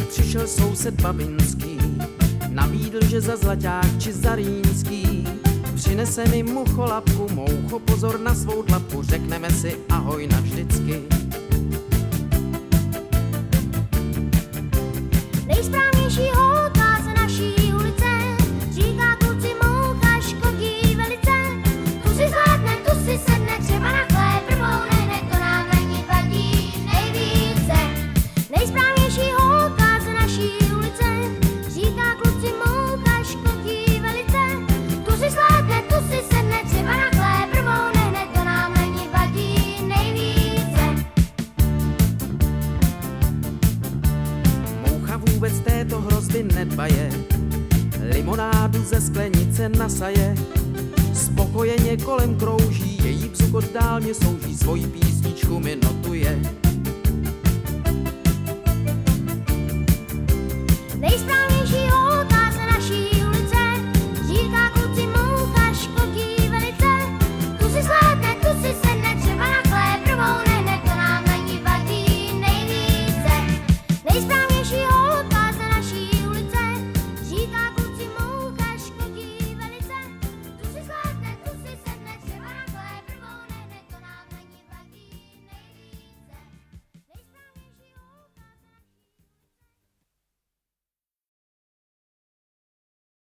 přišel soused Babinský, nabídl, že za zlaťák či za rýnský přinese mi mucholapku, moucho, pozor na svou tlapku, řekneme si ahoj navždycky. Nejsprávnější holka z naší ulice říká kluci moucha škodí velice. Tu si zvládne, tu si sedne, třeba na chléb prvoune, hned to nám na ní vadí nejvíce. Nejsprávnější holka z naší ulice říká kluci moucha škodí velice. Tu si zvládne, tu si sedne, třeba na chléb prvoune, hned to nám na ní vadí nejvíce. Moucha vůbec této hrozby nedbaje, limonádu ze sklenice nasaje, spokojeně kolem krouží, její bzukot dálně souží, svoji písničku mi notuje.